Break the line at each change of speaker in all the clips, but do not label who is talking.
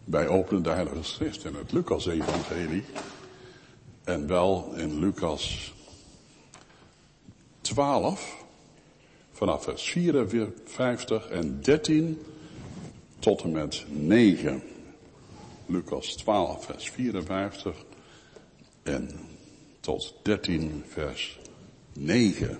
Wij openen de Heilige Schrift in het Lucas-evangelie. En wel in Lucas 12, vanaf vers 54 en 13 tot en met 9. Lucas 12, vers 54 en tot 13, vers 9.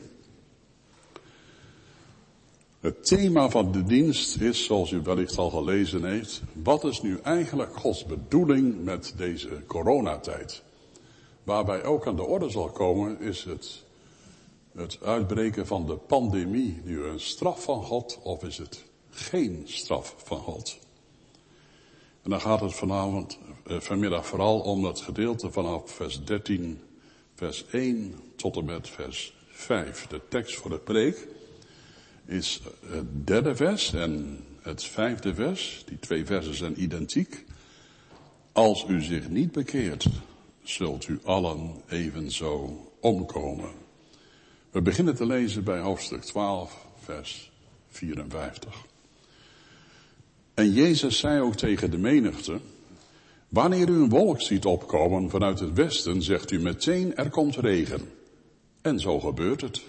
Het thema van de dienst is, zoals u wellicht al gelezen heeft, wat is nu eigenlijk Gods bedoeling met deze coronatijd? Waarbij ook aan de orde zal komen is het uitbreken van de pandemie nu een straf van God of is het geen straf van God? En dan gaat het vanmiddag vooral om het gedeelte vanaf vers 13, vers 1 tot en met vers 5. De tekst voor de preek is het derde vers en het vijfde vers. Die twee versen zijn identiek. Als u zich niet bekeert, zult u allen evenzo omkomen. We beginnen te lezen bij hoofdstuk 12, vers 54. En Jezus zei ook tegen de menigte: wanneer u een wolk ziet opkomen vanuit het westen, zegt u meteen er komt regen. En zo gebeurt het.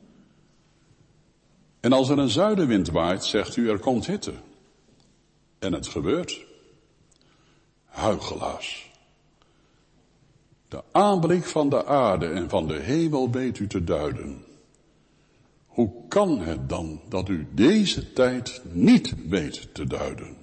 En als er een zuidenwind waait, zegt u er komt hitte. En het gebeurt. Huichelaars. De aanblik van de aarde en van de hemel weet u te duiden. Hoe kan het dan dat u deze tijd niet weet te duiden?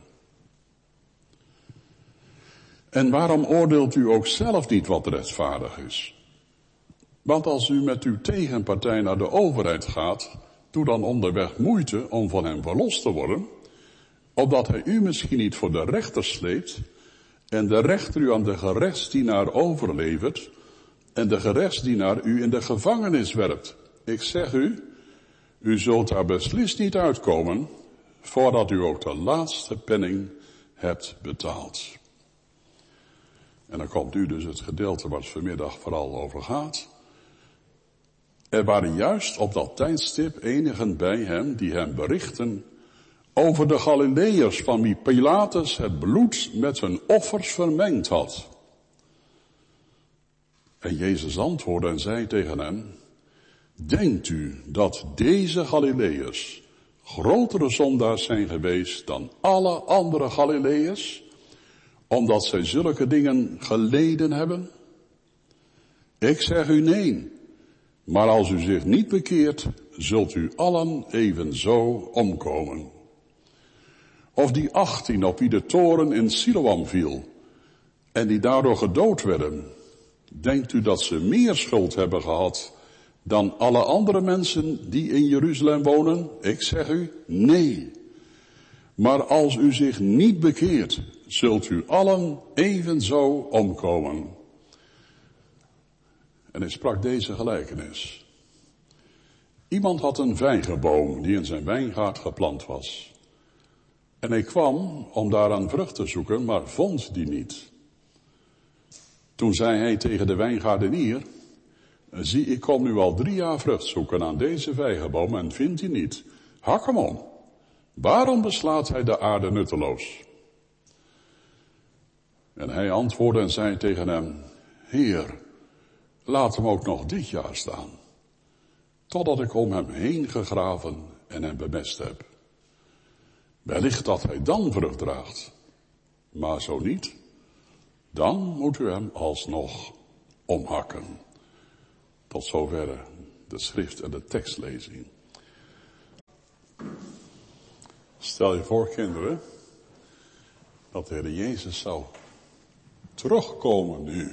En waarom oordeelt u ook zelf niet wat rechtvaardig is? Want als u met uw tegenpartij naar de overheid gaat, doe dan onderweg moeite om van hem verlost te worden, opdat hij u misschien niet voor de rechter sleept en de rechter u aan de gerechtsdienaar overlevert en de gerechtsdienaar u in de gevangenis werpt. Ik zeg u zult daar beslist niet uitkomen voordat u ook de laatste penning hebt betaald. En dan komt nu dus het gedeelte waar het vanmiddag vooral over gaat. Er waren juist op dat tijdstip enigen bij hem die hem berichten over de Galileërs van wie Pilatus het bloed met hun offers vermengd had. En Jezus antwoordde en zei tegen hen: denkt u dat deze Galileërs grotere zondaars zijn geweest dan alle andere Galileërs, omdat zij zulke dingen geleden hebben? Ik zeg u nee. Maar als u zich niet bekeert, zult u allen evenzo omkomen. Of die 18 op wie de toren in Siloam viel en die daardoor gedood werden, denkt u dat ze meer schuld hebben gehad dan alle andere mensen die in Jeruzalem wonen? Ik zeg u, nee. Maar als u zich niet bekeert, zult u allen evenzo omkomen. En hij sprak deze gelijkenis. Iemand had een vijgenboom die in zijn wijngaard geplant was. En hij kwam om daaraan vrucht te zoeken, maar vond die niet. Toen zei hij tegen de wijngaardenier: zie, ik kom nu al 3 jaar vrucht zoeken aan deze vijgenboom en vind die niet. Hak hem om. Waarom beslaat hij de aarde nutteloos? En hij antwoordde en zei tegen hem: Heer, laat hem ook nog dit jaar staan, totdat ik om hem heen gegraven en hem bemest heb. Wellicht dat hij dan vrucht draagt, maar zo niet, dan moet u hem alsnog omhakken. Tot zover de schrift en de tekstlezing. Stel je voor, kinderen, dat de Heer Jezus zou terugkomen nu.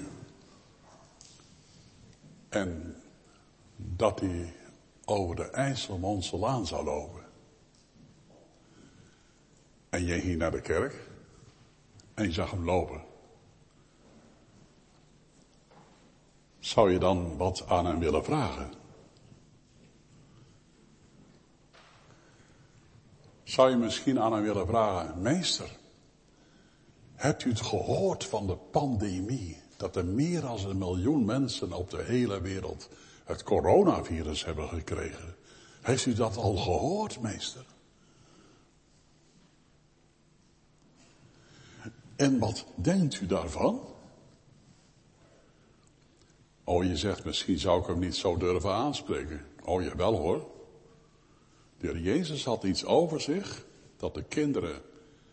En dat hij over de IJsselmondslaan zou lopen. En je ging naar de kerk en je zag hem lopen. Zou je dan wat aan hem willen vragen? Zou je misschien aan hem willen vragen: meester, hebt u het gehoord van de pandemie? Dat er meer dan 1 miljoen mensen op de hele wereld het coronavirus hebben gekregen. Heeft u dat al gehoord, meester? En wat denkt u daarvan? Oh, je zegt, misschien zou ik hem niet zo durven aanspreken. Oh, jawel hoor. De Heer Jezus had iets over zich, dat de kinderen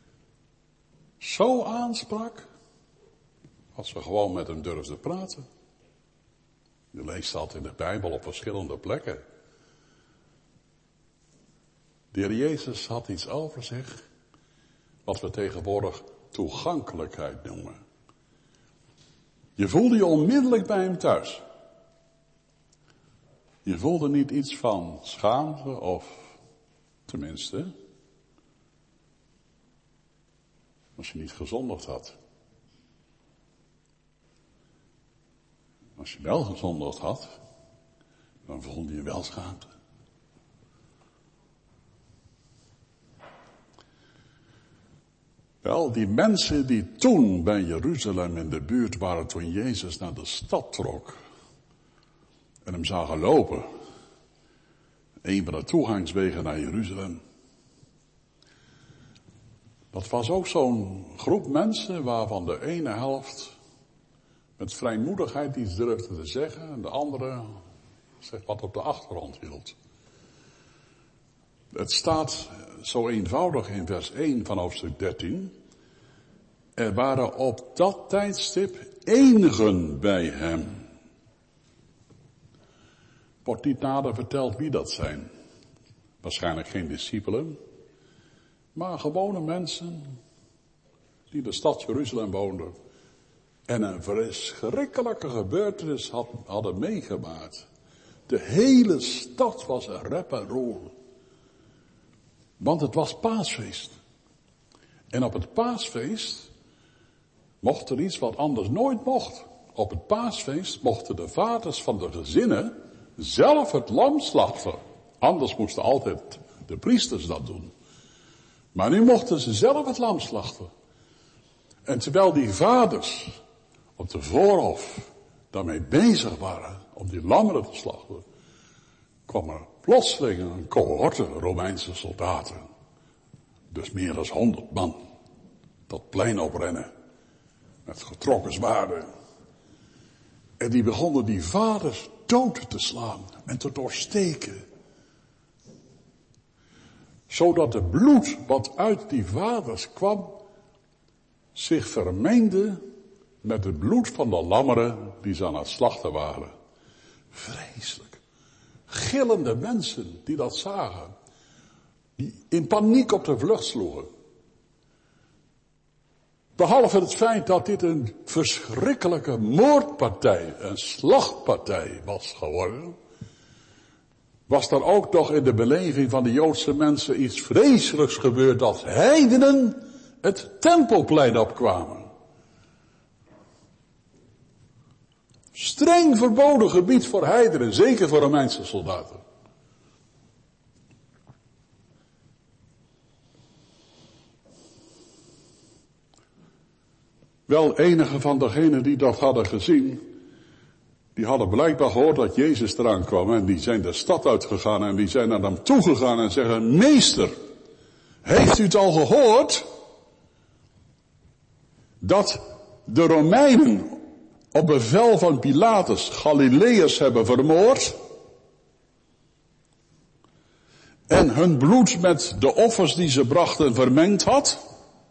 zo aansprak, als we gewoon met hem durfden praten. Je leest dat in de Bijbel op verschillende plekken. De Heer Jezus had iets over zich, wat we tegenwoordig toegankelijkheid noemen. Je voelde je onmiddellijk bij hem thuis. Je voelde niet iets van schaamte of, tenminste, als je niet gezondigd had. Als je wel gezondigd had, dan voelde je wel schaamte. Wel, die mensen die toen bij Jeruzalem in de buurt waren, toen Jezus naar de stad trok en hem zagen lopen, een van de toegangswegen naar Jeruzalem. Dat was ook zo'n groep mensen waarvan de ene helft met vrijmoedigheid iets durfde te zeggen en de andere zeg wat op de achtergrond hield. Het staat zo eenvoudig in vers 1 van hoofdstuk 13. Er waren op dat tijdstip enigen bij hem. Wordt niet nader verteld wie dat zijn. Waarschijnlijk geen discipelen, maar gewone mensen die de stad Jeruzalem woonden en een verschrikkelijke gebeurtenis hadden meegemaakt. De hele stad was een rep en roer. Want het was paasfeest. En op het paasfeest mocht er iets wat anders nooit mocht. Op het paasfeest mochten de vaders van de gezinnen zelf het lam slachten. Anders moesten altijd de priesters dat doen. Maar nu mochten ze zelf het lam slachten. En terwijl die vaders op de voorhof daarmee bezig waren om die lammeren te slachten, kwam er plotseling een cohorte Romeinse soldaten. Dus meer dan 100 man. Dat plein oprennen. Met getrokken zwaarden. En die begonnen die vaders dood te slaan en te doorsteken. Zodat het bloed wat uit die vaders kwam zich vermengde met het bloed van de lammeren die ze aan het slachten waren. Vreselijk. Gillende mensen die dat zagen. Die in paniek op de vlucht sloegen. Behalve het feit dat dit een verschrikkelijke moordpartij, een slachtpartij was geworden, was er ook nog in de beleving van de Joodse mensen iets vreselijks gebeurd, dat heidenen het tempelplein opkwamen. Streng verboden gebied voor heidenen, zeker voor Romeinse soldaten. Wel, enige van degenen die dat hadden gezien, die hadden blijkbaar gehoord dat Jezus eraan kwam en die zijn de stad uitgegaan en die zijn naar hem toegegaan en zeggen, meester, heeft u het al gehoord dat de Romeinen op bevel van Pilatus Galileërs hebben vermoord en hun bloed met de offers die ze brachten vermengd had?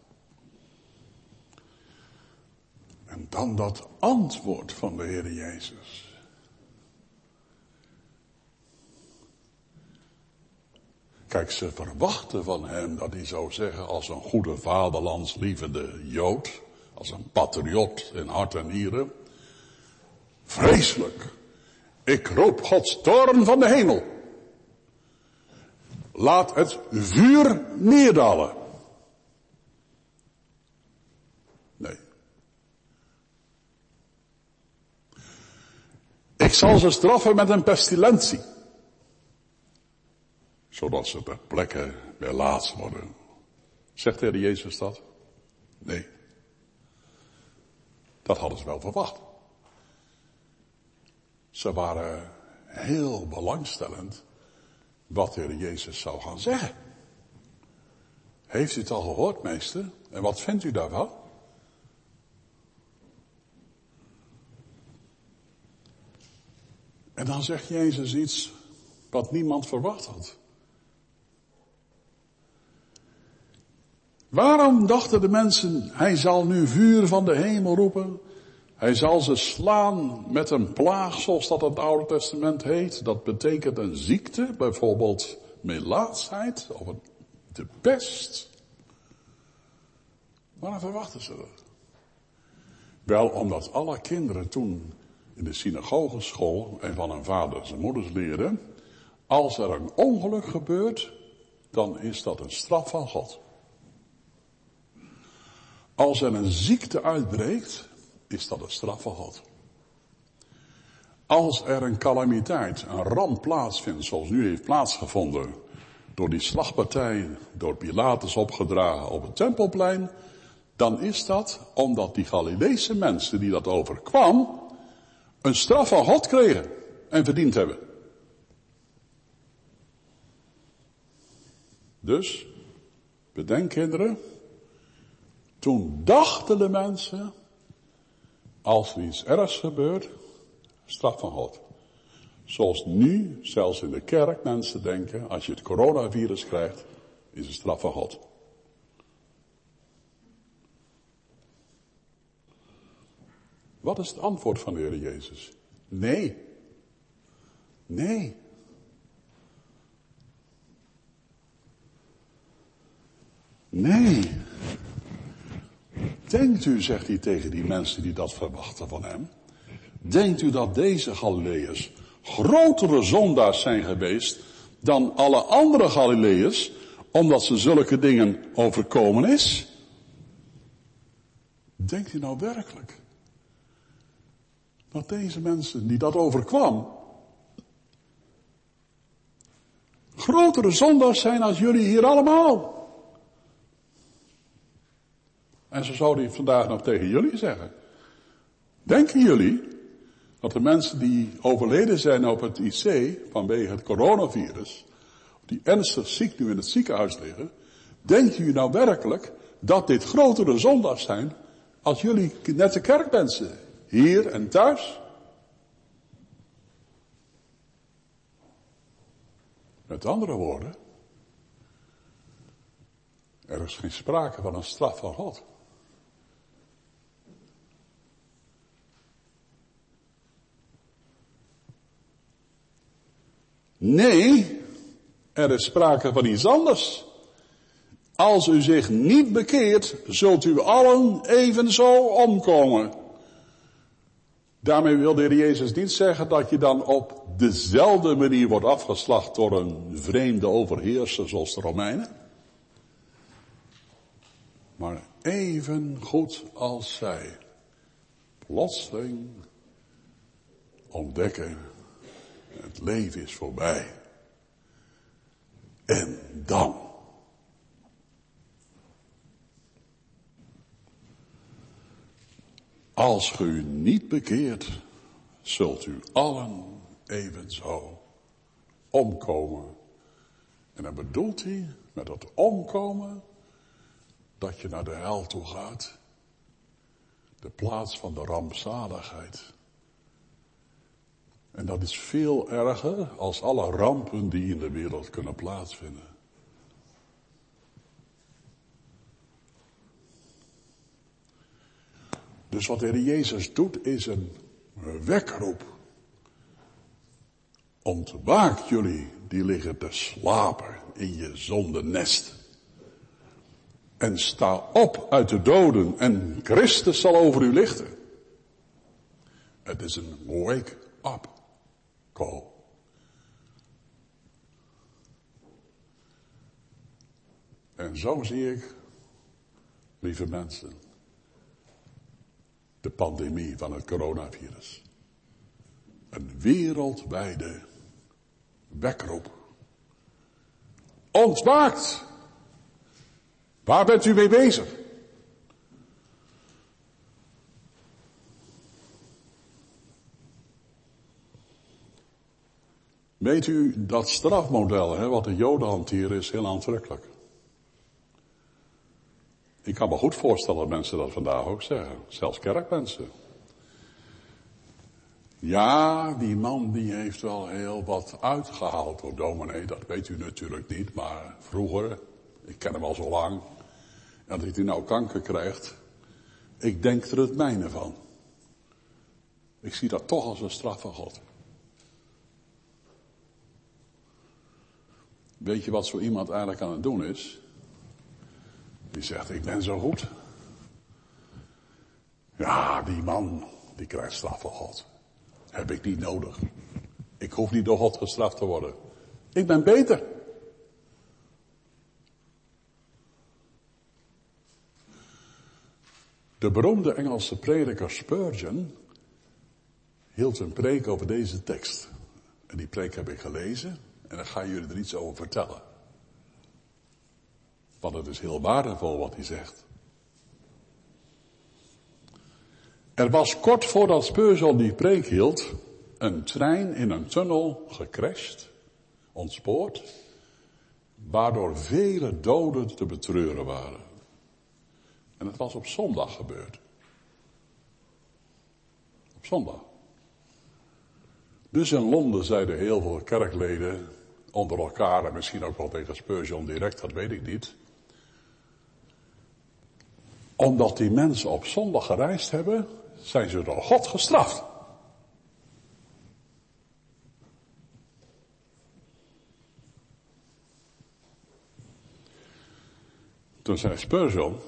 En dan dat antwoord van de Heer Jezus. Kijk, ze verwachten van hem dat hij zou zeggen als een goede vaderlandslievende Jood, als een patriot in hart en nieren. Vreselijk. Ik roep Gods toorn van de hemel. Laat het vuur neerdalen. Nee. Ik zal ze straffen met een pestilentie. Zodat ze ter plekke weer laatst worden. Zegt de Heer Jezus dat? Nee. Dat hadden ze wel verwacht. Ze waren heel belangstellend wat de Heer Jezus zou gaan zeggen. Heeft u het al gehoord, meester? En wat vindt u daarvan? En dan zegt Jezus iets wat niemand verwacht had. Waarom dachten de mensen, hij zal nu vuur van de hemel roepen? Hij zal ze slaan met een plaag, zoals dat in het Oude Testament heet. Dat betekent een ziekte, bijvoorbeeld melaatsheid of de pest. Waarom verwachten ze dat? Wel, omdat alle kinderen toen in de synagogeschool en van hun vaders en moeders leerden, als er een ongeluk gebeurt, dan is dat een straf van God. Als er een ziekte uitbreekt, is dat een straf van God. Als er een calamiteit, een ramp plaatsvindt, zoals nu heeft plaatsgevonden, door die slagpartij, door Pilatus opgedragen op het Tempelplein, dan is dat omdat die Galileese mensen die dat overkwam, een straf van God kregen en verdiend hebben. Dus, bedenk kinderen, toen dachten de mensen, als er iets ergs gebeurt, straf van God. Zoals nu, zelfs in de kerk, mensen denken, als je het coronavirus krijgt, is het straf van God. Wat is het antwoord van de Heer Jezus? Nee. Nee. Nee. Denkt u, zegt hij tegen die mensen die dat verwachten van hem, denkt u dat deze Galileërs grotere zondaars zijn geweest dan alle andere Galileërs, omdat ze zulke dingen overkomen is? Denkt u nou werkelijk dat deze mensen die dat overkwam grotere zondaars zijn als jullie hier allemaal? En zo zou hij vandaag nog tegen jullie zeggen. Denken jullie dat de mensen die overleden zijn op het IC vanwege het coronavirus, die ernstig ziek nu in het ziekenhuis liggen, denken jullie nou werkelijk dat dit grotere zondags zijn als jullie nette kerkmensen, hier en thuis? Met andere woorden, er is geen sprake van een straf van God. Nee, er is sprake van iets anders. Als u zich niet bekeert, zult u allen evenzo omkomen. Daarmee wil de Heer Jezus niet zeggen dat je dan op dezelfde manier wordt afgeslacht door een vreemde overheerser zoals de Romeinen. Maar even goed als zij plotseling ontdekken, het leven is voorbij. En dan. Als ge u niet bekeert, zult u allen evenzo omkomen. En dan bedoelt hij met dat omkomen dat je naar de hel toe gaat. De plaats van de rampzaligheid. En dat is veel erger als alle rampen die in de wereld kunnen plaatsvinden. Dus wat de Heer Jezus doet is een wekroep. Ontwaak jullie die liggen te slapen in je zondenest. En sta op uit de doden en Christus zal over u lichten. Het is een wake-up call. En zo zie ik, lieve mensen, de pandemie van het coronavirus. Een wereldwijde wekroep. Ontwaakt! Waar bent u mee bezig? Weet u, dat strafmodel, wat de Joden hanteren, is heel aantrekkelijk. Ik kan me goed voorstellen dat mensen dat vandaag ook zeggen. Zelfs kerkmensen. Ja, die man die heeft wel heel wat uitgehaald door dominee. Dat weet u natuurlijk niet, maar vroeger, ik ken hem al zo lang. En dat hij nou kanker krijgt, ik denk er het mijne van. Ik zie dat toch als een straf van God. Weet je wat zo iemand eigenlijk aan het doen is? Die zegt, ik ben zo goed. Ja, die man, die krijgt straf van God. Heb ik niet nodig. Ik hoef niet door God gestraft te worden. Ik ben beter. De beroemde Engelse prediker Spurgeon hield een preek over deze tekst. En die preek heb ik gelezen en dan ga jullie er iets over vertellen. Want het is heel waardevol wat hij zegt. Er was kort voordat Spurgeon die preek hield, een trein in een tunnel gecrashed, ontspoord, waardoor vele doden te betreuren waren. En het was op zondag gebeurd. Op zondag. Dus in Londen zeiden heel veel kerkleden onder elkaar, en misschien ook wel tegen Spurgeon direct, dat weet ik niet. Omdat die mensen op zondag gereisd hebben, zijn ze door God gestraft. Toen zei Spurgeon,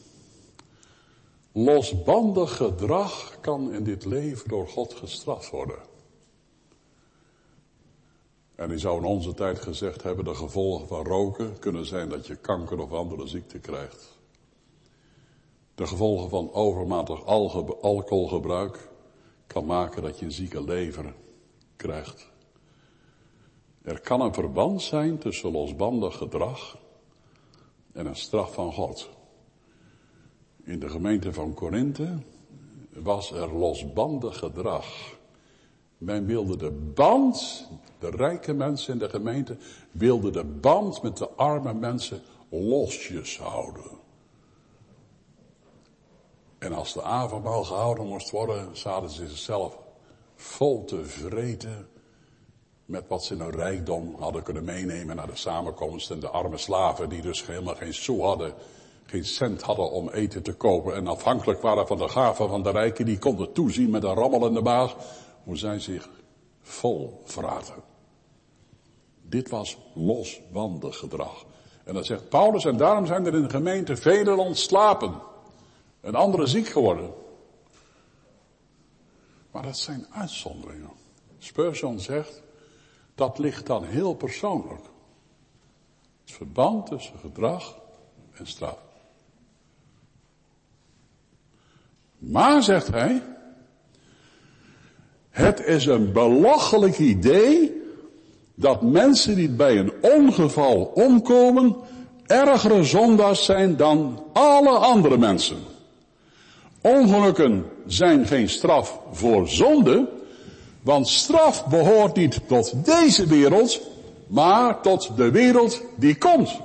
losbandig gedrag kan in dit leven door God gestraft worden. En hij zou in onze tijd gezegd hebben, de gevolgen van roken kunnen zijn dat je kanker of andere ziekte krijgt. De gevolgen van overmatig alcoholgebruik kan maken dat je een zieke lever krijgt. Er kan een verband zijn tussen losbandig gedrag en een straf van God. In de gemeente van Korinthe was er losbandig gedrag. Men wilde de band, de rijke mensen in de gemeente, wilden de band met de arme mensen losjes houden. En als de avondmaal gehouden moest worden, zaten ze zichzelf vol te vreten met wat ze in hun rijkdom hadden kunnen meenemen naar de samenkomst. En de arme slaven die dus helemaal geen sou hadden, geen cent hadden om eten te kopen en afhankelijk waren van de gaven van de rijken, die konden toezien met een rammelende maag hoe zij zich vol vraten. Dit was losbandig gedrag. En dan zegt Paulus, en daarom zijn er in de gemeente velen ontslapen en anderen ziek geworden. Maar dat zijn uitzonderingen. Spurgeon zegt, dat ligt dan heel persoonlijk. Het verband tussen gedrag en straf. Maar, zegt hij, het is een belachelijk idee dat mensen die bij een ongeval omkomen ergere zondaars zijn dan alle andere mensen. Ongelukken zijn geen straf voor zonde, want straf behoort niet tot deze wereld, maar tot de wereld die komt.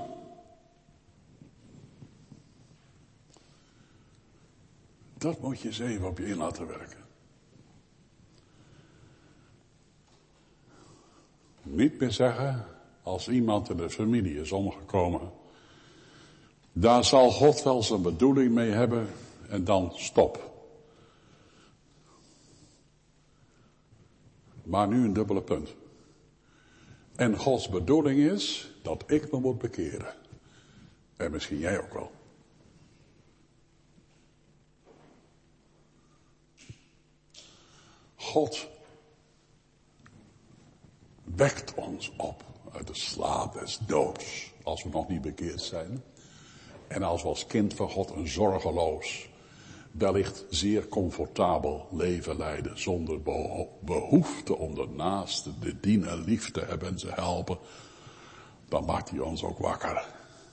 Dat moet je eens even op je in laten werken. Niet meer zeggen, als iemand in de familie is omgekomen, daar zal God wel zijn bedoeling mee hebben en dan stop. Maar nu een dubbele punt. En Gods bedoeling is dat ik me moet bekeren. En misschien jij ook wel. God wekt ons op uit de slaap des doods, als we nog niet bekeerd zijn. En als we als kind van God een zorgeloos, wellicht zeer comfortabel leven leiden, zonder behoefte om de naaste te dienen, lief te hebben en ze helpen, dan maakt hij ons ook wakker.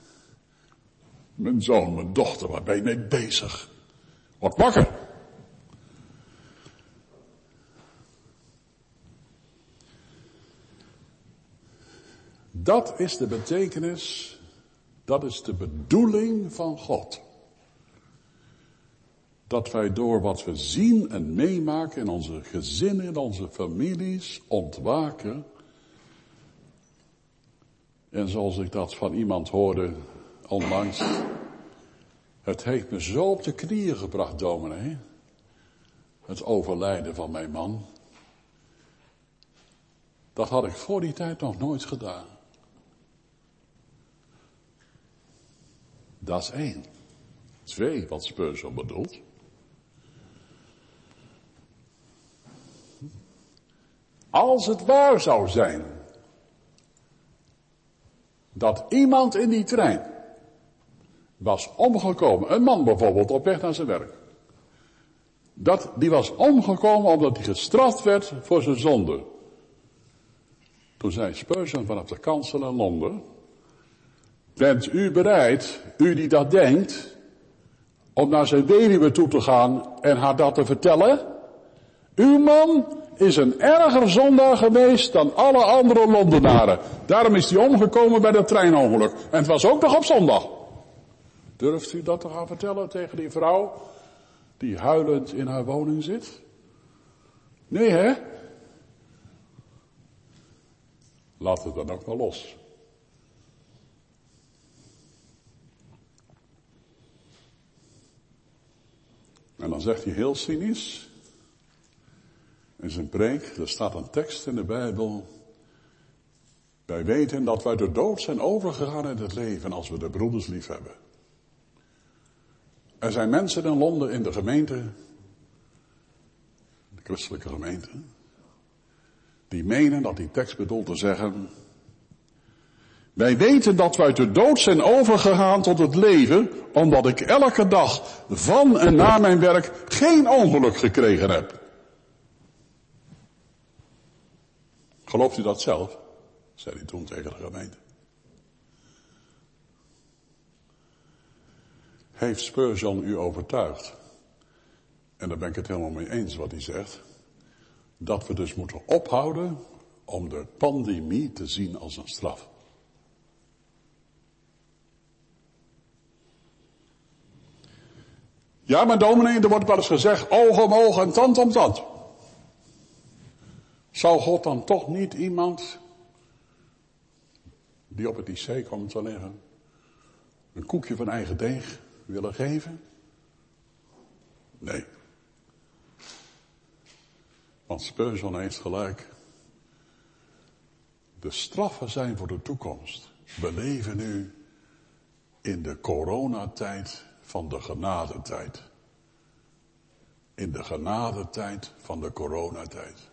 Mijn zoon, mijn dochter, waar ben je mee bezig? Word wakker! Dat is de betekenis, dat is de bedoeling van God. dat wij door wat we zien en meemaken in onze gezinnen, in onze families, ontwaken. En zoals ik dat van iemand hoorde onlangs, het heeft me zo op de knieën gebracht, dominee. Het overlijden van mijn man. Dat had ik voor die tijd nog nooit gedaan. Dat is 1. 2, wat Spurgeon bedoelt. Als het waar zou zijn dat iemand in die trein was omgekomen, een man bijvoorbeeld op weg naar zijn werk, die was omgekomen omdat hij gestraft werd voor zijn zonde. Toen zei Spurgeon vanaf de kansel in Londen, bent u bereid, u die dat denkt, om naar zijn weduwe toe te gaan en haar dat te vertellen? Uw man is een erger zondaar geweest dan alle andere Londenaren. Daarom is hij omgekomen bij dat treinongeluk. En het was ook nog op zondag. Durft u dat te gaan vertellen tegen die vrouw die huilend in haar woning zit? Nee, hè? Laat het dan ook maar los. En dan zegt hij heel cynisch, in zijn preek, er staat een tekst in de Bijbel. Wij weten dat wij de dood zijn overgegaan in het leven als we de broeders lief hebben. Er zijn mensen in Londen in de gemeente, de christelijke gemeente, die menen dat die tekst bedoelt te zeggen, wij weten dat wij uit de dood zijn overgegaan tot het leven, omdat ik elke dag van en na mijn werk geen ongeluk gekregen heb. Gelooft u dat zelf? Zei hij toen tegen de gemeente. Heeft Spurgeon u overtuigd? En daar ben ik het helemaal mee eens wat hij zegt. Dat we dus moeten ophouden om de pandemie te zien als een straf. Ja, maar dominee, er wordt wel eens gezegd, oog om oog en tand om tand. Zou God dan toch niet iemand die op het IC komt te liggen, een koekje van eigen deeg willen geven? Nee. Want Spurgeon heeft gelijk. De straffen zijn voor de toekomst. We leven nu in de coronatijd van de genadetijd. In de genadetijd van de coronatijd.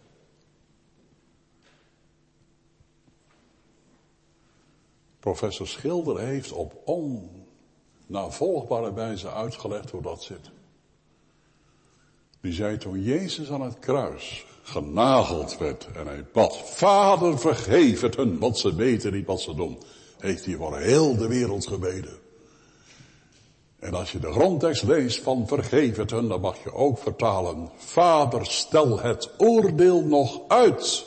Professor Schilder heeft op onnavolgbare wijze uitgelegd hoe dat zit. Die zei toen Jezus aan het kruis genageld werd en hij bad, Vader vergeef het hun, want ze weten niet wat ze doen. Heeft hij voor heel de wereld gebeden. En als je de grondtekst leest van vergeef het hun, dan mag je ook vertalen, Vader stel het oordeel nog uit.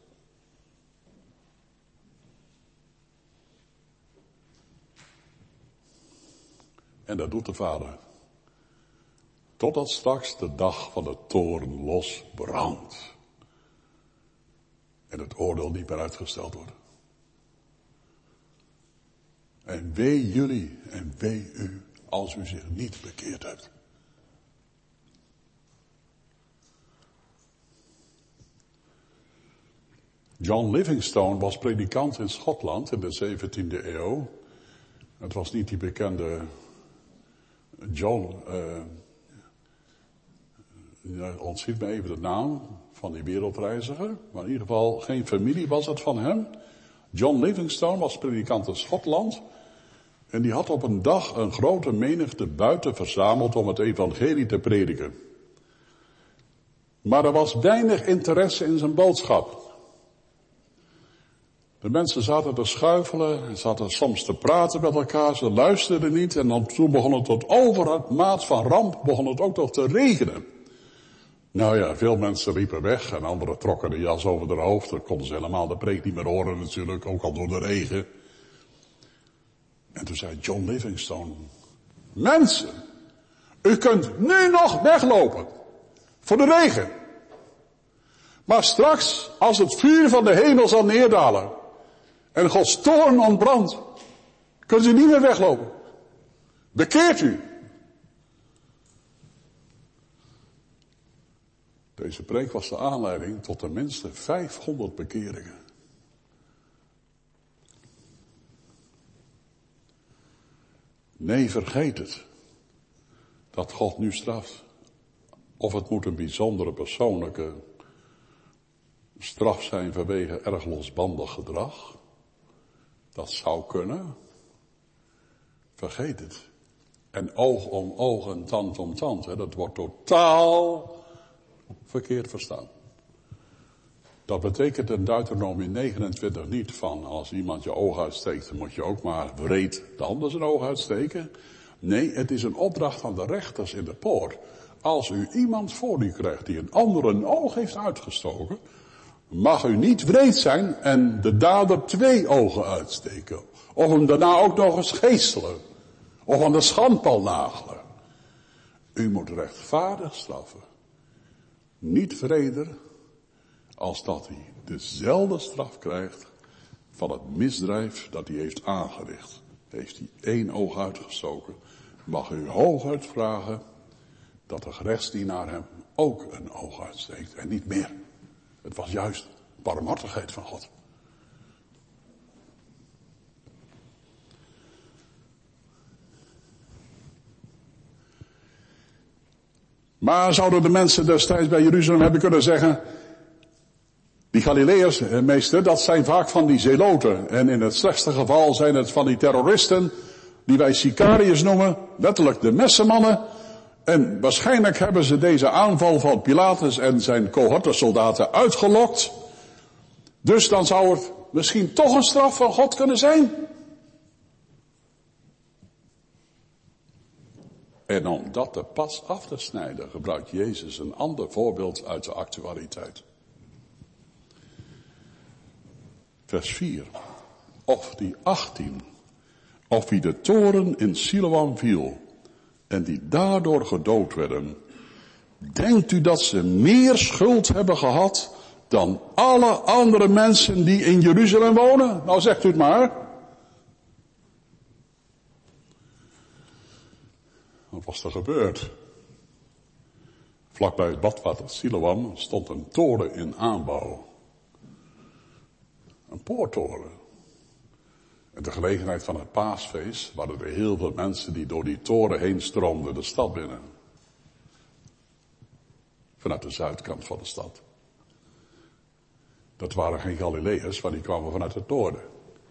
En dat doet de Vader. Totdat straks de dag van de toorn losbrandt. En het oordeel niet meer uitgesteld wordt. En wee jullie en wee u als u zich niet bekeerd hebt. John Livingstone was predikant in Schotland in de 17e eeuw. Het was niet die bekende John, ontschiet me even de naam van die wereldreiziger, maar in ieder geval geen familie was het van hem. John Livingstone was predikant in Schotland en die had op een dag een grote menigte buiten verzameld om het evangelie te prediken. Maar er was weinig interesse in zijn boodschap. De mensen zaten te schuifelen, zaten soms te praten met elkaar, ze luisterden niet en dan toen begon het tot over het maat van ramp, begon het ook nog te regenen. Nou ja, veel mensen liepen weg en anderen trokken de jas over hun hoofd, dan konden ze helemaal de preek niet meer horen natuurlijk, ook al door de regen. En toen zei John Livingstone, mensen, U kunt nu nog weglopen. Voor de regen. Maar straks, als het vuur van de hemel zal neerdalen. En Gods toorn ontbrandt. Kunt u niet meer weglopen. Bekeert u. Deze preek was de aanleiding tot tenminste 500 bekeringen. Nee, vergeet het. Dat God nu straft. Of het moet een bijzondere persoonlijke straf zijn vanwege erg losbandig gedrag. Dat zou kunnen. Vergeet het. En oog om oog en tand om tand. Hè, dat wordt totaal verkeerd verstaan. Dat betekent in Deuteronomie 29 niet van als iemand je oog uitsteekt, dan moet je ook maar wreed de ander zijn oog uitsteken. Nee, het is een opdracht aan de rechters in de poort. Als u iemand voor u krijgt die een ander een oog heeft uitgestoken, mag u niet wreed zijn en de dader 2 ogen uitsteken. Of hem daarna ook nog eens geestelen. Of aan de schandpaal nagelen. U moet rechtvaardig straffen. Niet wreder als dat hij dezelfde straf krijgt van het misdrijf dat hij heeft aangericht. Heeft hij 1 oog uitgestoken, mag u hooguit vragen dat de gerechtsdienaar hem ook een oog uitsteekt en niet meer. Het was juist barmhartigheid van God. Maar zouden de mensen destijds bij Jeruzalem hebben kunnen zeggen, die Galileërs, meester, dat zijn vaak van die zeloten. En in het slechtste geval zijn het van die terroristen, die wij Sicariërs noemen, letterlijk de messenmannen. En waarschijnlijk hebben ze deze aanval van Pilatus en zijn cohortesoldaten uitgelokt. Dus dan zou het misschien toch een straf van God kunnen zijn. En om dat te pas af te snijden, gebruikt Jezus een ander voorbeeld uit de actualiteit. Vers 4. Of die 18, of wie de toren in Siloam viel, en die daardoor gedood werden, denkt u dat ze meer schuld hebben gehad dan alle andere mensen die in Jeruzalem wonen? Nou, zegt u het maar. Wat was er gebeurd? Vlakbij het badwater Siloam stond een toren in aanbouw. Een poorttoren. En ter gelegenheid van het paasfeest waren er heel veel mensen die door die toren heen stroomden de stad binnen. Vanuit de zuidkant van de stad. Dat waren geen Galileërs, maar die kwamen vanuit het noorden.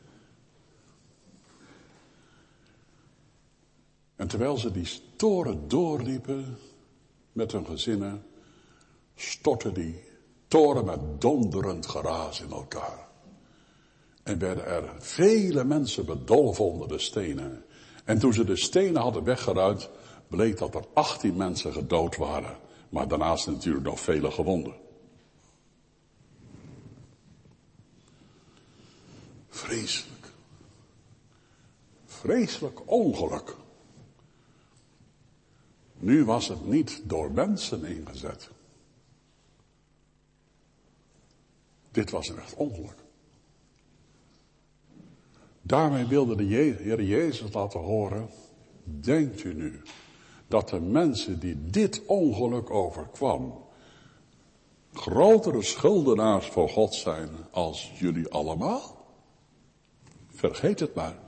En terwijl ze die toren doorliepen met hun gezinnen, stortte die toren met donderend geraas in elkaar. En werden er vele mensen bedolven onder de stenen. En toen ze de stenen hadden weggeruimd, bleek dat er 18 mensen gedood waren. Maar daarnaast natuurlijk nog vele gewonden. Vreselijk. Vreselijk ongeluk. Nu was het niet door mensen ingezet. Dit was een echt ongeluk. Daarmee wilde de Heer Jezus laten horen, denkt u nu dat de mensen die dit ongeluk overkwam, grotere schuldenaars voor God zijn als jullie allemaal? Vergeet het maar.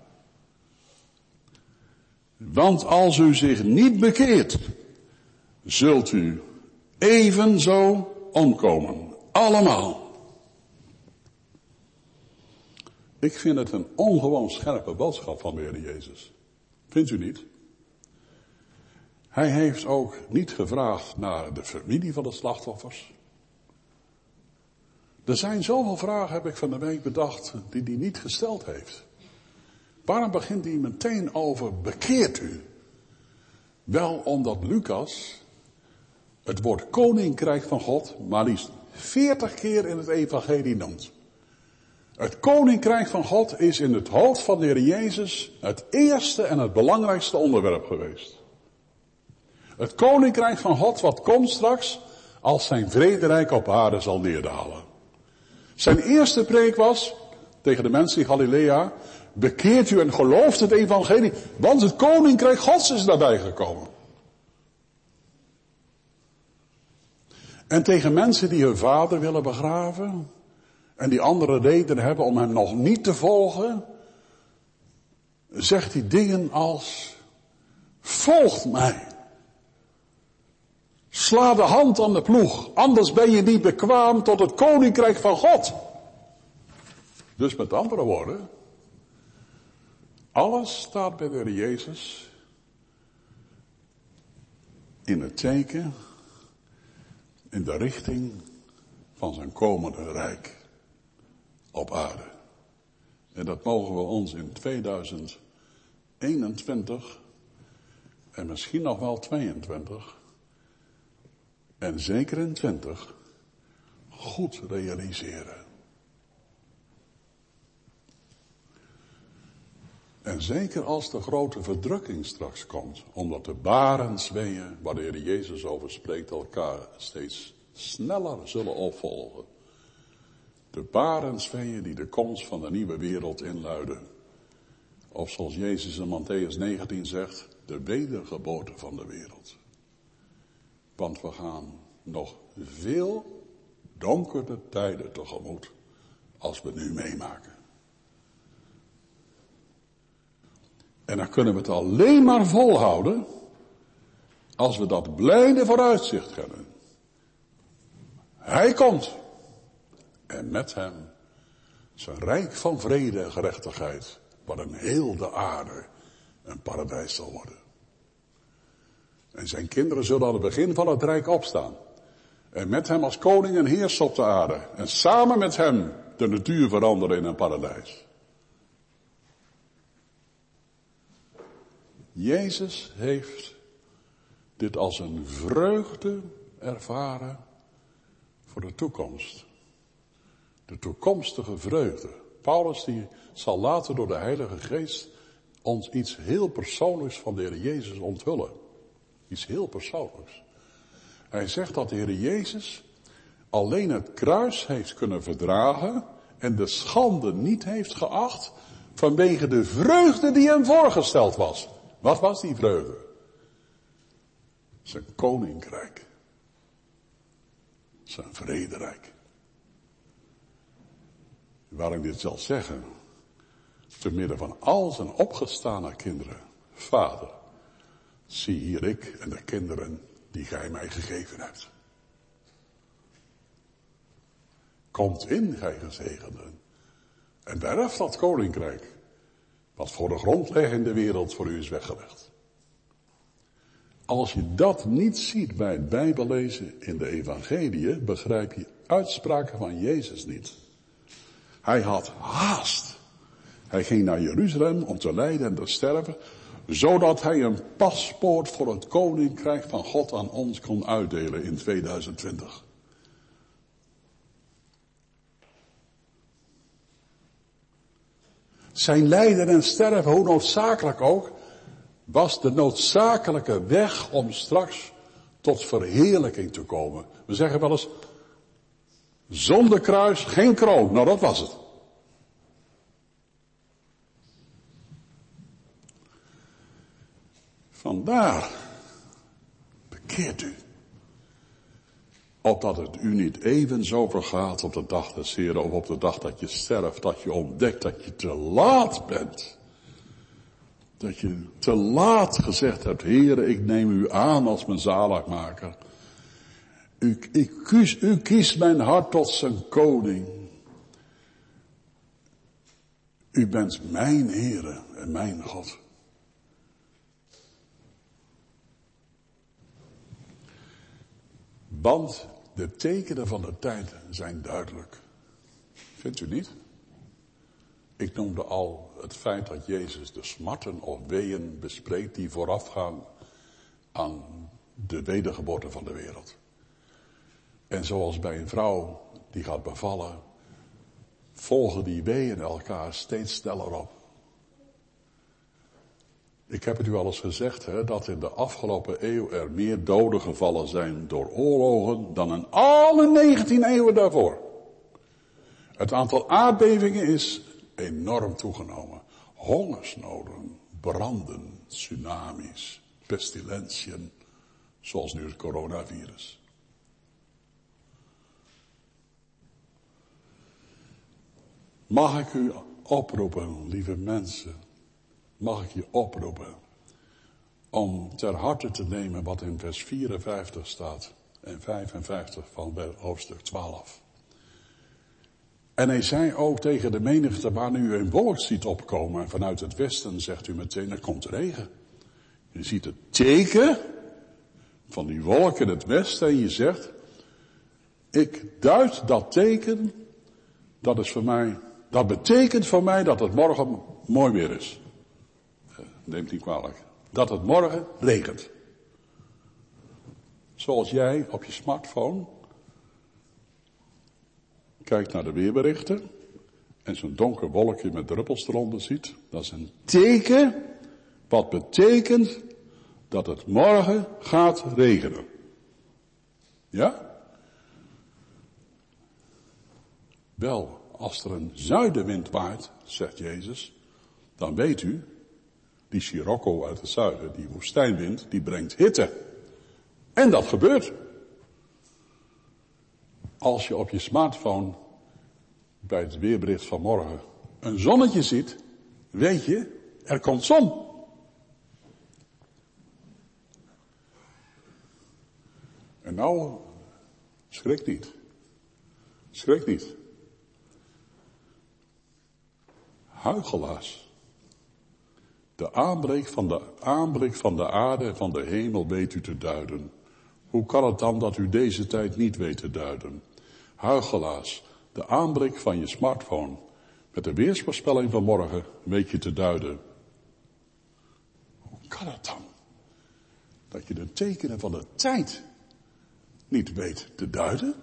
Want als u zich niet bekeert, zult u evenzo omkomen. Allemaal. Ik vind het een ongewoon scherpe boodschap van de Heer Jezus. Vindt u niet? Hij heeft ook niet gevraagd naar de familie van de slachtoffers. Er zijn zoveel vragen, heb ik van de week bedacht, die hij niet gesteld heeft. Waarom begint hij meteen over bekeert u? Wel omdat Lucas het woord koninkrijk van God maar liefst 40 keer in het evangelie noemt. Het koninkrijk van God is in het hoofd van de Heer Jezus het eerste en het belangrijkste onderwerp geweest. Het koninkrijk van God wat komt straks als zijn vrederijk op aarde zal neerdalen. Zijn eerste preek was tegen de mensen in Galilea: bekeert u en gelooft het evangelie, want het koninkrijk Gods is daarbij gekomen. En tegen mensen die hun vader willen begraven en die andere redenen hebben om hem nog niet te volgen, zegt hij dingen als: volg mij. Sla de hand aan de ploeg, anders ben je niet bekwaam tot het koninkrijk van God. Dus met andere woorden, alles staat bij de Heer Jezus in het teken, in de richting van zijn komende rijk op aarde. En dat mogen we ons in 2021 en misschien nog wel 22 en zeker in 20 goed realiseren. En zeker als de grote verdrukking straks komt, omdat de barensweeën, waar de Heer Jezus over spreekt, elkaar steeds sneller zullen opvolgen. De barensweeën die de komst van de nieuwe wereld inluiden. Of zoals Jezus in Mattheüs 19 zegt, de wedergeboorte van de wereld. Want we gaan nog veel donkere tijden tegemoet als we nu meemaken. En dan kunnen we het alleen maar volhouden als we dat blijde vooruitzicht kennen. Hij komt. En met hem zijn rijk van vrede en gerechtigheid, waarin heel de aarde een paradijs zal worden. En zijn kinderen zullen aan het begin van het rijk opstaan. En met hem als koning en heerser op de aarde. En samen met hem de natuur veranderen in een paradijs. Jezus heeft dit als een vreugde ervaren voor de toekomst. De toekomstige vreugde. Paulus die zal later door de Heilige Geest ons iets heel persoonlijks van de Heer Jezus onthullen. Iets heel persoonlijks. Hij zegt dat de Heer Jezus alleen het kruis heeft kunnen verdragen en de schande niet heeft geacht vanwege de vreugde die hem voorgesteld was. Wat was die vreugde? Zijn koninkrijk. Zijn vrederijk. Waar ik dit zal zeggen, te midden van al zijn opgestane kinderen. Vader, zie hier ik en de kinderen die gij mij gegeven hebt. Komt in, gij gezegenden, en bereft dat koninkrijk, wat voor de grondleggende wereld voor u is weggelegd. Als je dat niet ziet bij het Bijbellezen in de evangeliën, begrijp je uitspraken van Jezus niet. Hij had haast. Hij ging naar Jeruzalem om te lijden en te sterven, zodat hij een paspoort voor het koninkrijk van God aan ons kon uitdelen in 2020. Zijn lijden en sterven, hoe noodzakelijk ook, was de noodzakelijke weg om straks tot verheerlijking te komen. We zeggen wel eens, zonder kruis geen kroon. Nou, dat was het. Vandaar, bekeert u. Opdat het u niet even zo vergaat op de dag des Heren of op de dag dat je sterft, dat je ontdekt dat je te laat bent. Dat je te laat gezegd hebt, Heere, ik neem u aan als mijn zaligmaker. U kiest mijn hart tot zijn koning. U bent mijn Heere en mijn God. Want de tekenen van de tijd zijn duidelijk. Vindt u niet? Ik noemde al het feit dat Jezus de smarten of weeën bespreekt die voorafgaan aan de wedergeboorte van de wereld. En zoals bij een vrouw die gaat bevallen, volgen die weeën elkaar steeds sneller op. Ik heb het u al eens gezegd, dat in de afgelopen eeuw er meer doden gevallen zijn door oorlogen dan in alle 19 eeuwen daarvoor. Het aantal aardbevingen is enorm toegenomen. Hongersnoden, branden, tsunamis, pestilentiën, zoals nu het coronavirus. Mag ik u oproepen, lieve mensen, mag ik je oproepen om ter harte te nemen wat in vers 54 staat en 55 van hoofdstuk 12. En hij zei ook tegen de menigte, waar nu een wolk ziet opkomen vanuit het westen, zegt u meteen, er komt regen. Je ziet het teken van die wolk in het westen en je zegt, ik duid dat teken, dat betekent voor mij dat het morgen mooi weer is. Neemt niet kwalijk. Dat het morgen regent. Zoals jij op je smartphone kijkt naar de weerberichten en zo'n donker wolkje met druppels eronder ziet. Dat is een teken wat betekent dat het morgen gaat regenen. Ja? Wel, als er een zuidenwind waait, zegt Jezus, dan weet u, die Sirocco uit het zuiden, die woestijnwind, die brengt hitte. En dat gebeurt. Als je op je smartphone bij het weerbericht van morgen een zonnetje ziet, weet je, er komt zon. En nou, schrik niet. Schrik niet. Huichelaars. De aanblik van de aarde en van de hemel weet u te duiden. Hoe kan het dan dat u deze tijd niet weet te duiden? Huichelaars, de aanblik van je smartphone met de weersvoorspelling van morgen weet je te duiden. Hoe kan het dan dat je de tekenen van de tijd niet weet te duiden?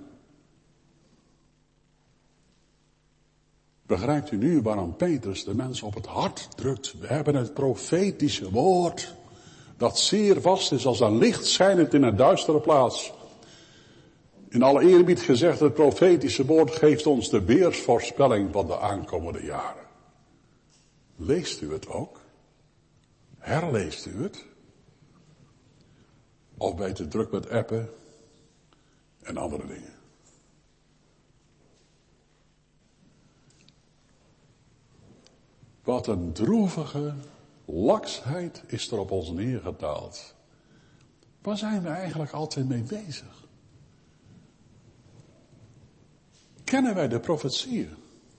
Begrijpt u nu waarom Petrus de mensen op het hart drukt? We hebben het profetische woord, dat zeer vast is als een licht schijnend in een duistere plaats. In alle eerbied gezegd, het profetische woord geeft ons de weersvoorspelling van de aankomende jaren. Leest u het ook? Herleest u het? Of bent u te druk met appen en andere dingen? Wat een droevige laksheid is er op ons neergedaald. Waar zijn we eigenlijk altijd mee bezig? Kennen wij de profetieën?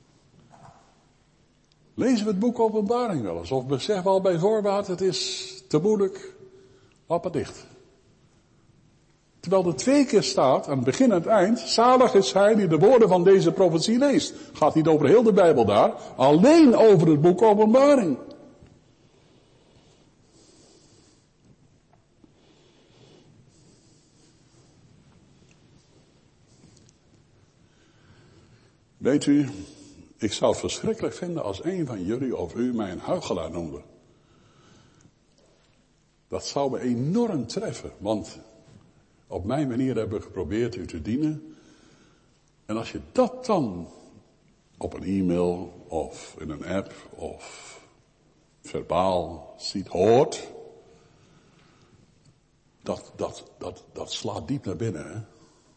Lezen we het boek Openbaring wel eens? Of beseffen we al bij voorbaat, het is te moeilijk, lappen dicht. Terwijl er 2 keer staat, aan het begin en het eind, zalig is hij die de woorden van deze profetie leest. Gaat niet over heel de Bijbel daar, alleen over het boek Openbaring. Weet u, ik zou het verschrikkelijk vinden als een van jullie of u mij een huichelaar noemde. Dat zou me enorm treffen, want op mijn manier hebben we geprobeerd u te dienen. En als je dat dan op een e-mail of in een app of verbaal ziet, hoort, dat slaat diep naar binnen, hè.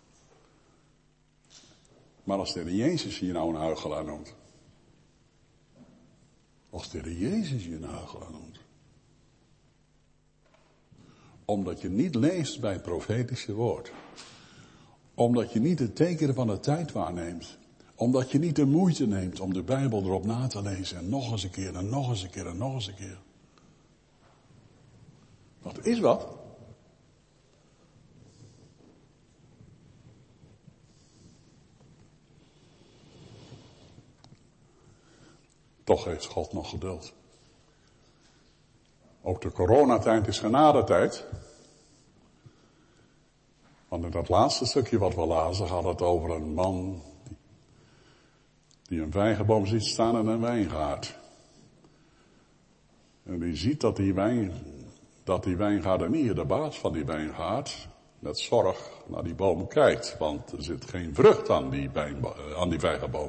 Maar als de Heer Jezus je nou een huichelaar noemt. Als de Heer Jezus je een huichelaar noemt. Omdat je niet leest bij het profetische woord. Omdat je niet de tekenen van de tijd waarneemt. Omdat je niet de moeite neemt om de Bijbel erop na te lezen. En nog eens een keer en nog eens een keer en nog eens een keer. Dat is wat. Toch heeft God nog geduld. Ook de coronatijd is genadetijd. Want in dat laatste stukje wat we lazen gaat het over een man die een vijgenboom ziet staan in een wijngaard. En die ziet dat die wijngaardenier, de baas van die wijngaard, met zorg naar die boom kijkt. Want er zit geen vrucht aan die vijgenboom.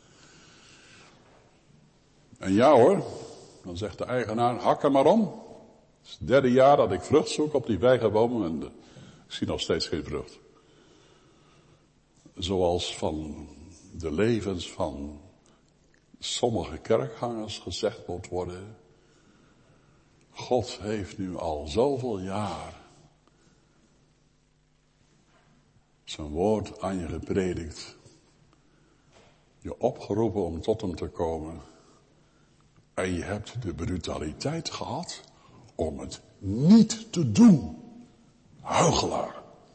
En ja hoor, dan zegt de eigenaar, hak er maar om. Het is het 3e jaar dat ik vrucht zoek op die vijgenboom en ik zie nog steeds geen vrucht. Zoals van de levens van sommige kerkgangers gezegd moet worden. God heeft nu al zoveel jaar zijn woord aan je gepredikt. Je opgeroepen om tot hem te komen. En je hebt de brutaliteit gehad om het niet te doen. Huichelaar.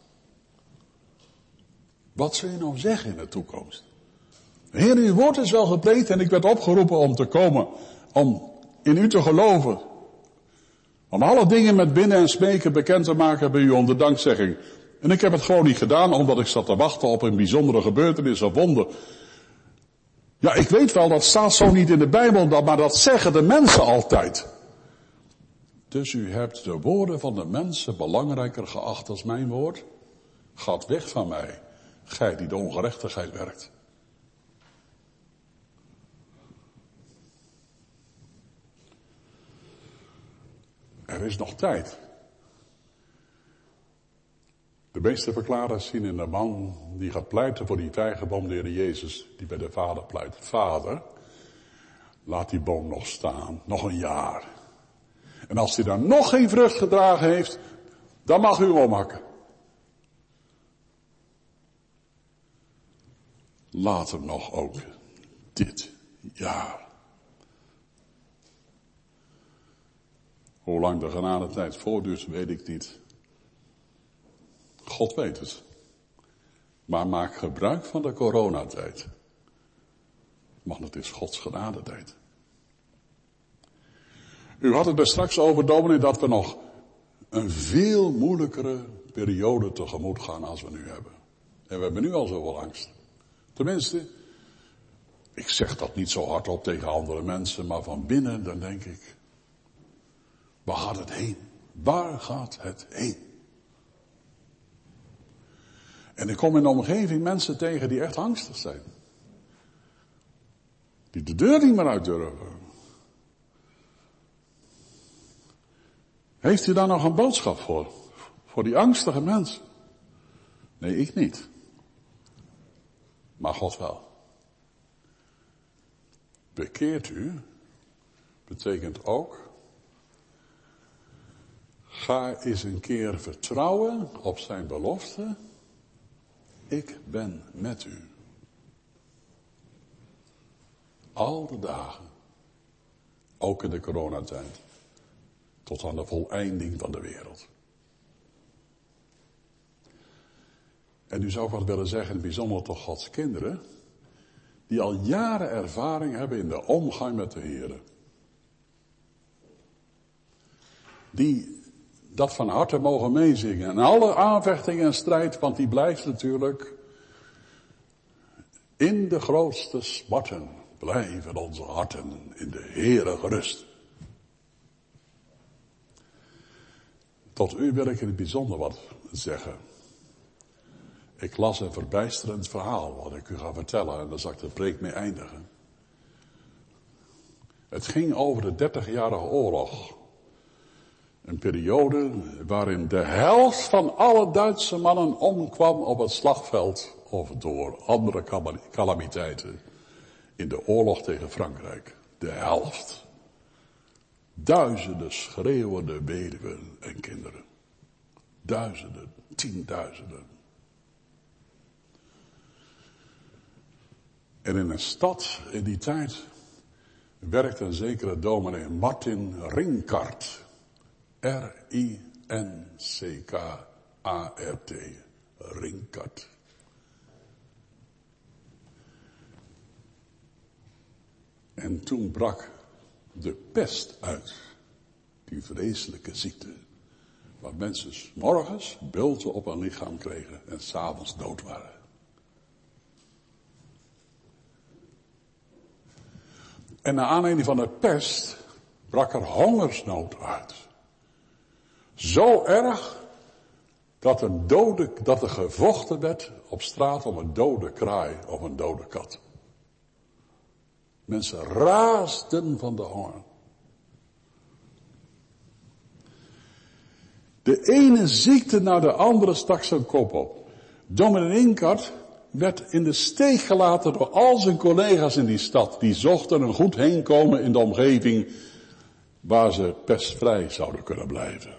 Wat zul je nou zeggen in de toekomst? Heer, uw woord is wel gepreekt en ik werd opgeroepen om te komen. Om in u te geloven. Om alle dingen met bidden en smeken bekend te maken bij u onder dankzegging. En ik heb het gewoon niet gedaan omdat ik zat te wachten op een bijzondere gebeurtenis of wonder. Ja, ik weet wel, dat staat zo niet in de Bijbel, maar dat zeggen de mensen altijd. Dus u hebt de woorden van de mensen belangrijker geacht als mijn woord? Gaat weg van mij, gij die de ongerechtigheid werkt. Er is nog tijd. De meeste verklaarders zien in de man die gaat pleiten voor die vijgenboom, de Heer Jezus, die bij de Vader pleit. Vader, laat die boom nog staan, nog een jaar. En als hij dan nog geen vrucht gedragen heeft, dan mag u hem omhakken. Laat hem nog ook dit jaar. Hoe lang de genadetijd voortduurt, weet ik niet. God weet het. Maar maak gebruik van de coronatijd. Want het is Gods genadetijd. U had het er straks over, dominee, dat we nog een veel moeilijkere periode tegemoet gaan als we nu hebben. En we hebben nu al zoveel angst. Tenminste, ik zeg dat niet zo hardop tegen andere mensen, maar van binnen dan denk ik, waar gaat het heen? Waar gaat het heen? En ik kom in de omgeving mensen tegen die echt angstig zijn. Die de deur niet meer uit durven. Heeft u daar nog een boodschap voor? Voor die angstige mensen? Nee, ik niet. Maar God wel. Bekeert u betekent ook, ga eens een keer vertrouwen op zijn belofte. Ik ben met u. Al de dagen. Ook in de coronatijd. Tot aan de voleinding van de wereld. En nu zou ik wat willen zeggen, in het bijzonder tot Gods kinderen. Die al jaren ervaring hebben in de omgang met de Heer. Die dat van harte mogen meezingen. En alle aanvechting en strijd, want die blijft natuurlijk. In de grootste smarten blijven onze harten in de Heere gerust. Tot u wil ik in het bijzonder wat zeggen. Ik las een verbijsterend verhaal wat ik u ga vertellen en daar zal ik de preek mee eindigen. Het ging over de 30-jarige oorlog. Een periode waarin de helft van alle Duitse mannen omkwam op het slagveld of door andere calamiteiten in de oorlog tegen Frankrijk. De helft. Duizenden schreeuwende weduwen en kinderen. Duizenden, tienduizenden. En in een stad in die tijd werkte een zekere dominee Martin Ringkart. R-I-N-C-K-A-R-T. Ringkart. En toen brak de pest uit. Die vreselijke ziekte. Waar mensen 's morgens bulten op hun lichaam kregen en 's avonds dood waren. En naar aanleiding van de pest brak er hongersnood uit. Zo erg dat er gevochten werd op straat om een dode kraai of een dode kat. Mensen raasden van de honger. De ene ziekte naar de andere stak zijn kop op. Dominee Inkart werd in de steek gelaten door al zijn collega's in die stad. Die zochten een goed heenkomen in de omgeving waar ze pestvrij zouden kunnen blijven.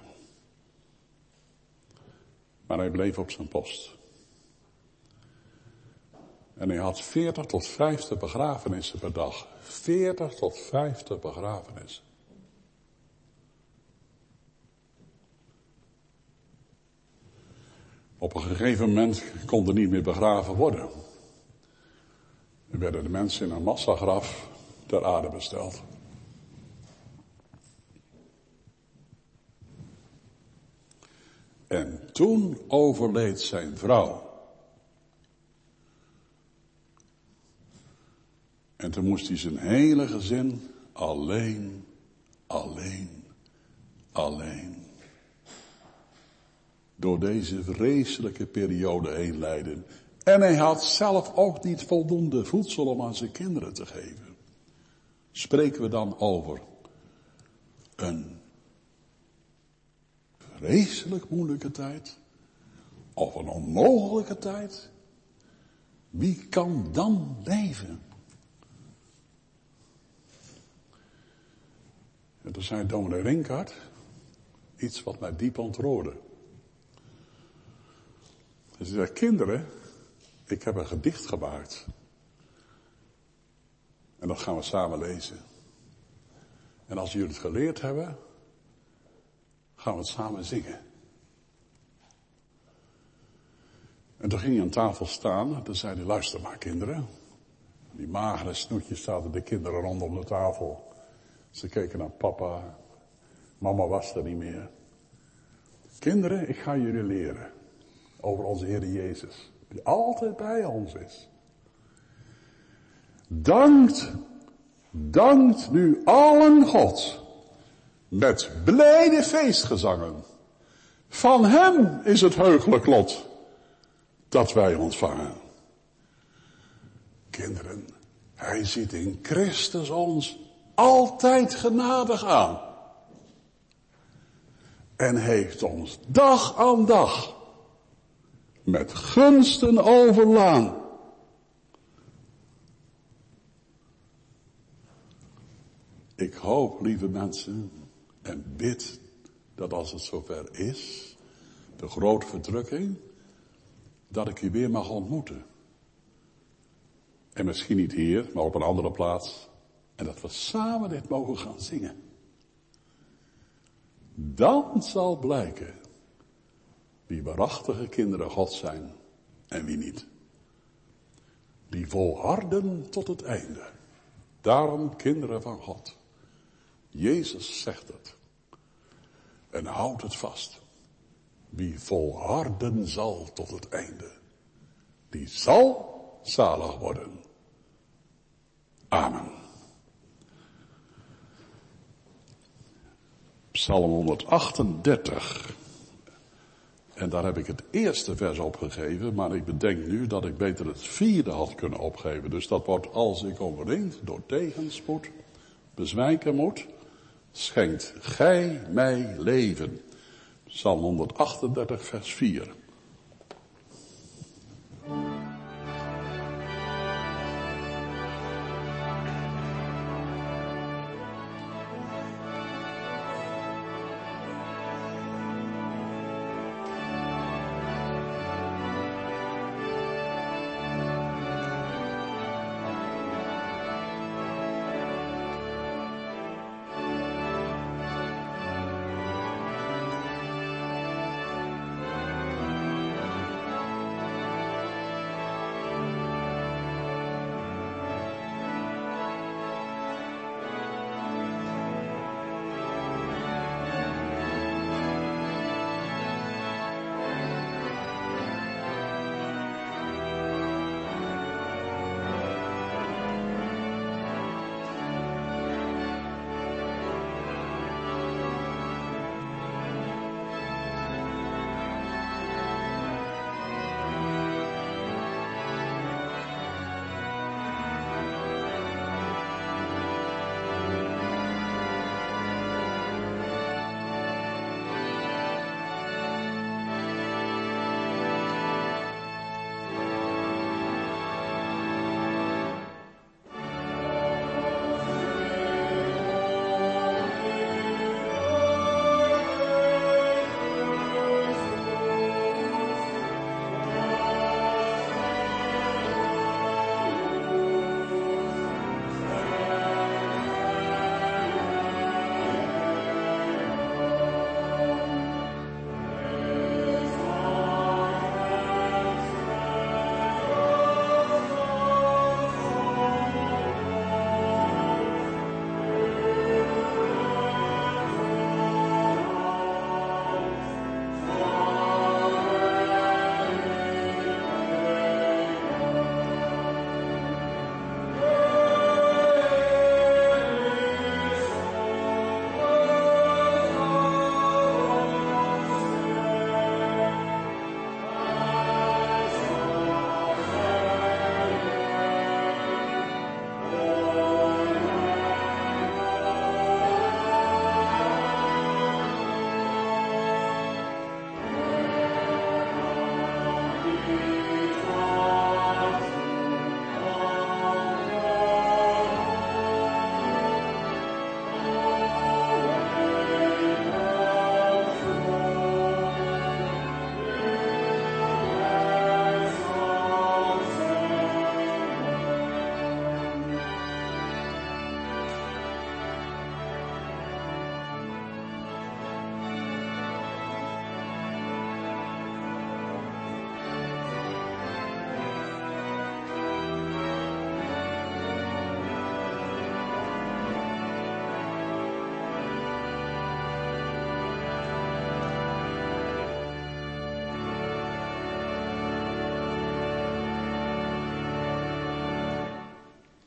Maar hij bleef op zijn post. En hij had 40 tot 50 begrafenissen per dag. 40 tot 50 begrafenissen. Op een gegeven moment kon er niet meer begraven worden. Er werden de mensen in een massagraf ter aarde besteld. En toen overleed zijn vrouw. En toen moest hij zijn hele gezin alleen door deze vreselijke periode heen leiden. En hij had zelf ook niet voldoende voedsel om aan zijn kinderen te geven. Spreken we dan over een vreselijk moeilijke tijd? Of een onmogelijke tijd? Wie kan dan leven? En toen zei dominee Rinkart iets wat mij diep ontroerde. Hij zei, kinderen, ik heb een gedicht gemaakt. En dat gaan we samen lezen. En als jullie het geleerd hebben, gaan we het samen zingen. En toen ging hij aan tafel staan en toen zei hij, luister maar kinderen. Die magere snoetjes zaten de kinderen rondom de tafel. Ze keken naar papa. Mama was er niet meer. Kinderen, ik ga jullie leren over onze Heer Jezus. Die altijd bij ons is. Dankt nu allen God. Met blijde feestgezangen. Van hem is het heugelijk lot dat wij ontvangen. Kinderen, hij ziet in Christus ons altijd genadig aan. En heeft ons dag aan dag met gunsten overlaan. Ik hoop, lieve mensen, en bid dat als het zover is, de grote verdrukking, dat ik u weer mag ontmoeten. En misschien niet hier, maar op een andere plaats. En dat we samen dit mogen gaan zingen. Dan zal blijken wie waarachtige kinderen God zijn en wie niet. Die volharden tot het einde. Daarom kinderen van God. Jezus zegt het. En houdt het vast. Wie volharden zal tot het einde. Die zal zalig worden. Amen. Psalm 138. En daar heb ik het eerste vers opgegeven, maar ik bedenk nu dat ik beter het vierde had kunnen opgeven. Dus dat wordt, als ik omringd door tegenspoed bezwijken moet, schenkt gij mij leven. Psalm 138 vers 4.